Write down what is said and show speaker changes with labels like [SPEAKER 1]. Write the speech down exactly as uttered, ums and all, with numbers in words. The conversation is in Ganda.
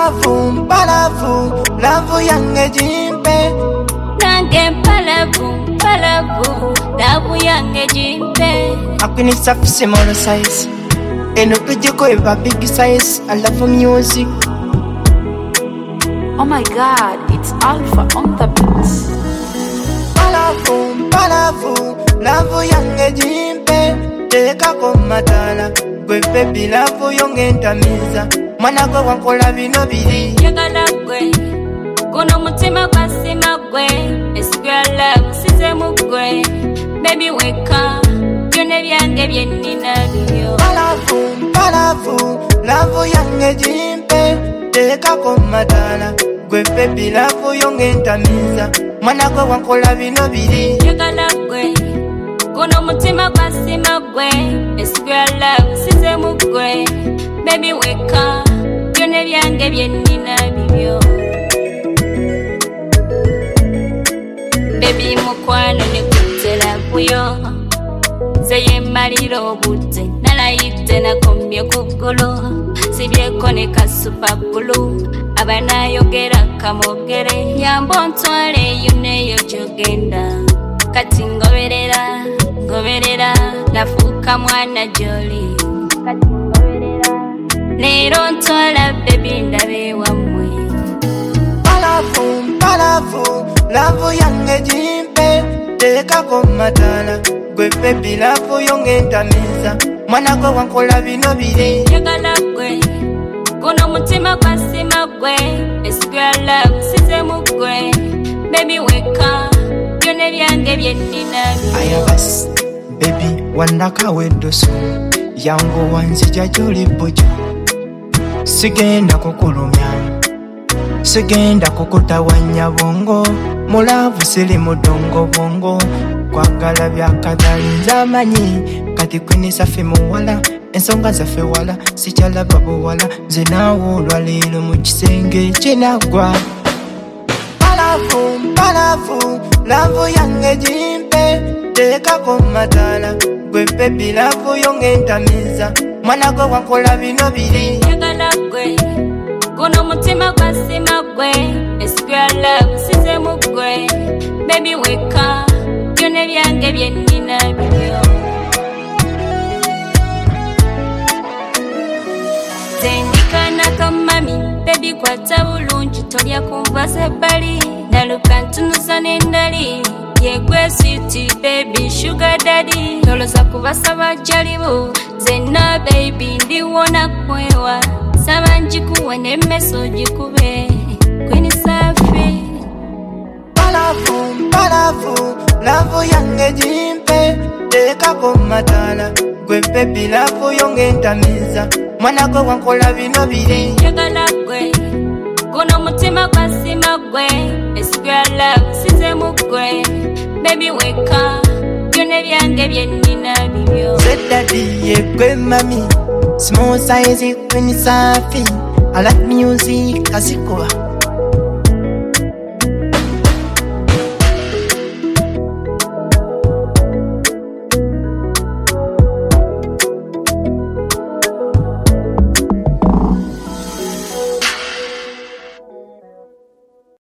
[SPEAKER 1] Palavu, palavu, love yange jimpe.
[SPEAKER 2] Nange palavu, palavu, love yange jimpe.
[SPEAKER 1] Akwini safi small size. Eno tujiko eva big size. I love music.
[SPEAKER 3] Oh my god, it's Alpha on the beats.
[SPEAKER 1] Palavu, palavu, love yange jimpe. Teka komatala, gwe baby love yonge ntamiza. Mwana gwe wankola bino biri.
[SPEAKER 2] Yagala gwe, kuno mutima kwa sima gwe. Esiku ya love size mu gwe. Baby weka, byone byange byenina bibyo.
[SPEAKER 1] Palavu, palavu, love yange jimpe. Teka komatala, gwe baby love yonge ntamiza. Mwana gwe wankola bino biri.
[SPEAKER 2] Yagala gwe, kuno mutima kwa sima gwe. Esiku ya love size mu gwe. Baby weka, byone byange byenina bibyo. Baby mukwano ne kutela buyo. Zeye maliro obudde nalayite nakomye kugulu. Sibyeko ne kasupa bulu. Abanayogera kamogere. Yambo ntwale yuneyo gyogenda. Kati ngoberera, ngoberera. Nafuuka mwana joli. Kati ngoberera. Leero ntwala baby ndabe wamwe.
[SPEAKER 1] Palavu, palavu, love yange jimpe. Teka komatala, gwe baby love yonge ntamiza. Mwana gwe wankola bino biri.
[SPEAKER 2] Yagala gwe, kuno mutima kwa sima gwe. Esiku ya love size mu gwe. Baby weka, byone byange byenina bibyo.
[SPEAKER 1] Ayabas, baby wandaka wedoso. Yango wanzija joli bojo. Sigenda kukulumya, sigenda kukutawanya bongo. Mulavu sili mudongo bongo. Kwagala byakadali nzamanyi. Kati kwini safi muwala. Ensonga zaffe wala. Sikyalaba buwala. Zinawulwa leero mu kisenge kinagwa. Palavu, palavu, love yange jimpe. Teka komatala, gwe baby love yonge ntamiza. Mwana gwe wankola bino biri.
[SPEAKER 2] Yagala gwe, kuno mutima kwa sima gwe. Esiku ya love size mu gwe. Baby weka, byone byange byenina bibyo. Zendikana kamami, baby kwata bulungi tolya kunva sebbali. Naluka ntunuza n'endali. Yegwe sweetie baby sugar daddy. Toloza kubasaba jalibu. Zena baby ndiwona kwewa. Saba njikuwe n'emmeso jikube. Kwini safi.
[SPEAKER 1] Palavu, palavu, love yange jimpe. Teka komatala, gwe baby love yonge ntamiza. Mwana gwe wankola bino biri.
[SPEAKER 2] Yagala gwe, kuno mutima kwa sima gwe. Esiku ya love size mu gwe. Baby weka, byone byange byenina bibyo.
[SPEAKER 1] Zedadi yegwe mami. Small size kwini safi. I like music kasikuwa.